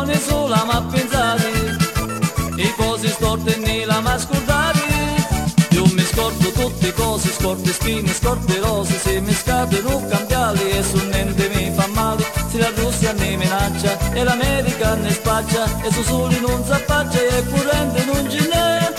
buone sola ma pensate, i cose storte né la ma scordate. Io mi scordo tutte cose, scordo spine, scordo rose, se mi scadono cambiali e su niente mi fa male. Se la Russia ne minaccia e l'America ne spaccia, e su soli non s'affaccia e currente non ce n'è.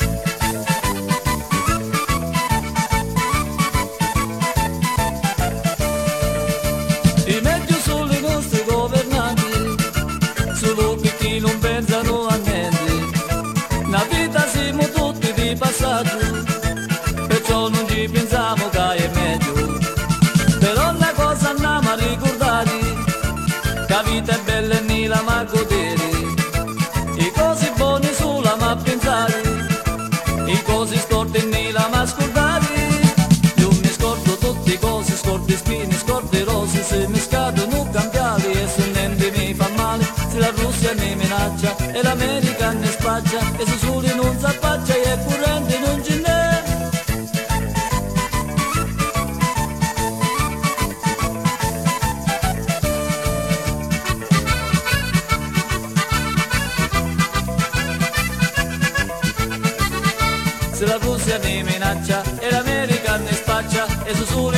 I meglio sono i nostri governanti, solo perché non pensano a niente. Una vita siamo tutti di passaggio, perciò non ci pensiamo che è meglio. Però una cosa andiamo a ricordare, che la vita è bella e ne la ma godere. I cose buone solo ma pensare, i cose storte ne la ma scordare. Io mi scordo tutte cose, scordo spine, scordo rose, se mi scadono cambiali e se niente mi fa male. Se la Russia ne minaccia e l'America ne spaccia, e su soli non s'affaccia e currente non ce n'è. Se la Russia ne minaccia e l'America ne spaccia, e su soli